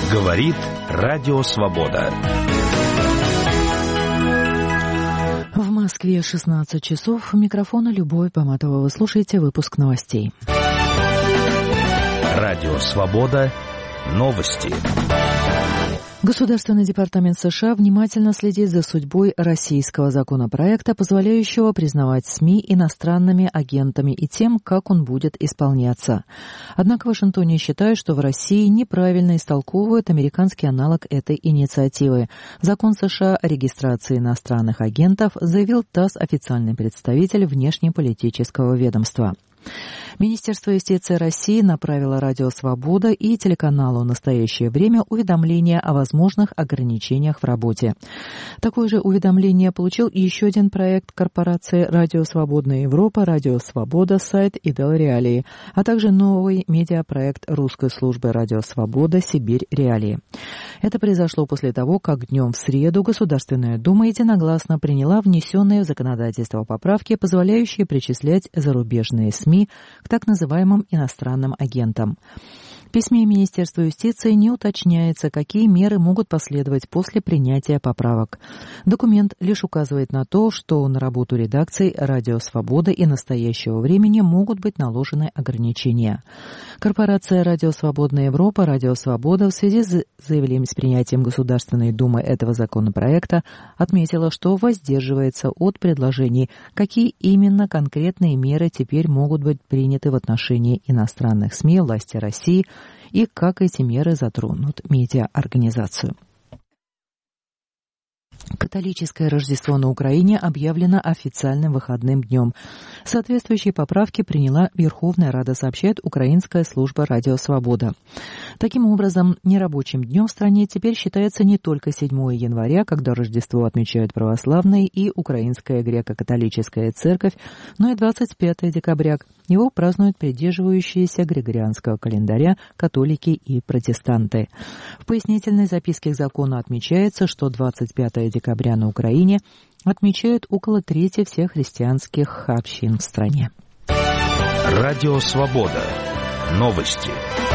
Говорит Радио Свобода. В Москве 16 часов. У микрофона Любовь Поматова. Вы слушаете выпуск новостей. Радио Свобода. Новости. Государственный департамент США внимательно следит за судьбой российского законопроекта, позволяющего признавать СМИ иностранными агентами, и тем, как он будет исполняться. Однако в Вашингтоне считают, что в России неправильно истолковывают американский аналог этой инициативы. Закон США о регистрации иностранных агентов, заявил ТАСС официальный представитель внешнеполитического ведомства. Министерство юстиции России направило Радио Свобода и телеканалу «Настоящее время» уведомление о возможных ограничениях в работе. Такое же уведомление получил и еще один проект корпорации «Радио Свободная Европа», «Радио Свобода», сайт и «Дел Реалии», а также новый медиапроект русской службы «Радио Свобода. Сибирь. Реалии». Это произошло после того, как днем в среду Государственная Дума единогласно приняла внесенные в законодательство поправки, позволяющие причислять зарубежные СМИ к так называемым иностранным агентам. В письме Министерства юстиции не уточняется, какие меры могут последовать после принятия поправок. Документ лишь указывает на то, что на работу редакций «Радио Свобода» и «Настоящего времени» могут быть наложены ограничения. Корпорация «Радио Свободная Европа», «Радио Свобода» в связи с заявлением с принятием Государственной Думы этого законопроекта отметила, что воздерживается от предложений, какие именно конкретные меры теперь могут быть приняты в отношении иностранных СМИ, власти России, и как эти меры затронут медиаорганизацию. Католическое Рождество на Украине объявлено официальным выходным днем. Соответствующие поправки приняла Верховная Рада, сообщает украинская служба «Радио Свобода». Таким образом, нерабочим днем в стране теперь считается не только 7 января, когда Рождество отмечают православные и Украинская греко-католическая церковь, но и 25 декабря. Его празднуют придерживающиеся григорианского календаря католики и протестанты. В пояснительной записке к закону отмечается, что 25 декабря на Украине отмечают около трети всех христианских общин в стране. Радио Свобода. Новости.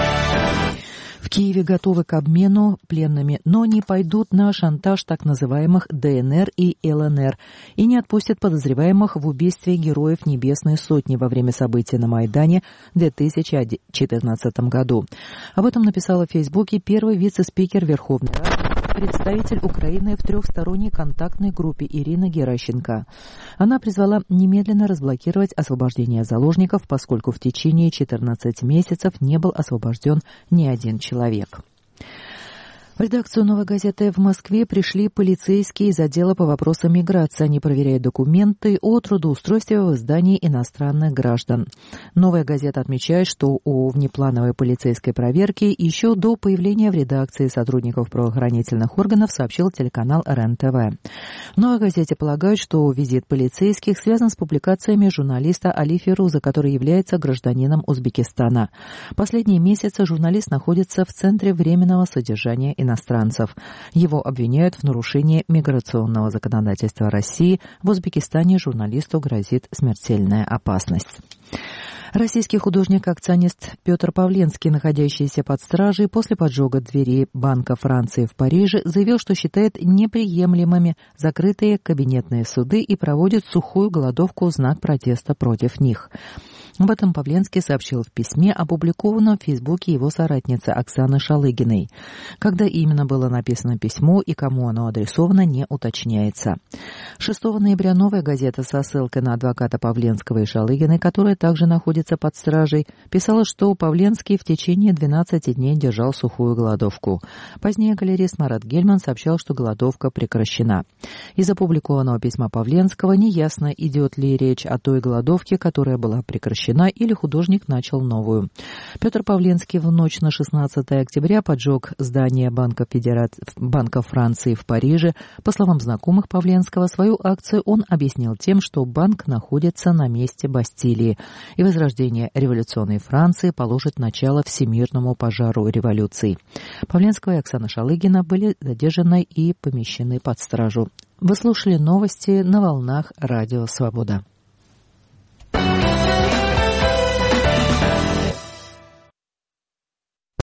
В Киеве готовы к обмену пленными, но не пойдут на шантаж так называемых ДНР и ЛНР и не отпустят подозреваемых в убийстве героев Небесной Сотни во время событий на Майдане в 2014 году. Об этом написала в Фейсбуке первый вице-спикер Верховной Рады, представитель Украины в трехсторонней контактной группе Ирина Геращенко. Она призвала немедленно разблокировать освобождение заложников, поскольку в течение 14 месяцев не был освобожден ни один человек. В редакцию «Новой газеты» в Москве пришли полицейские из отдела по вопросам миграции. Они проверяют документы о трудоустройстве в издании иностранных граждан. «Новая газета» отмечает, что о внеплановой полицейской проверке еще до появления в редакции сотрудников правоохранительных органов сообщил телеканал РЕН-ТВ. В «Новой газете» полагают, что визит полицейских связан с публикациями журналиста Али Фируза, который является гражданином Узбекистана. Последние месяцы журналист находится в Центре временного содержания иностранцев. Его обвиняют в нарушении миграционного законодательства России. В Узбекистане журналисту грозит смертельная опасность. Российский художник-акционист Петр Павленский, находящийся под стражей после поджога двери Банка Франции в Париже, заявил, что считает неприемлемыми закрытые кабинетные суды и проводит сухую голодовку в знак протеста против них. Об этом Павленский сообщил в письме, опубликованном в Фейсбуке его соратницы Оксаны Шалыгиной. Когда именно было написано письмо и кому оно адресовано, не уточняется. 6 ноября «Новая газета» со ссылкой на адвоката Павленского и Шалыгиной, которая также находится под стражей, писала, что Павленский в течение 12 дней держал сухую голодовку. Позднее галерист Марат Гельман сообщал, что голодовка прекращена. Из опубликованного письма Павленского неясно, идет ли речь о той голодовке, которая была прекращена, или художник начал новую. Петр Павленский в ночь на 16 октября поджег здание Банка Франции в Париже. По словам знакомых Павленского, свою акцию он объяснил тем, что банк находится на месте Бастилии, и возрождение революционной Франции положит начало всемирному пожару революции. Павленского и Оксана Шалыгина были задержаны и помещены под стражу. Вы слушали новости на волнах Радио Свобода.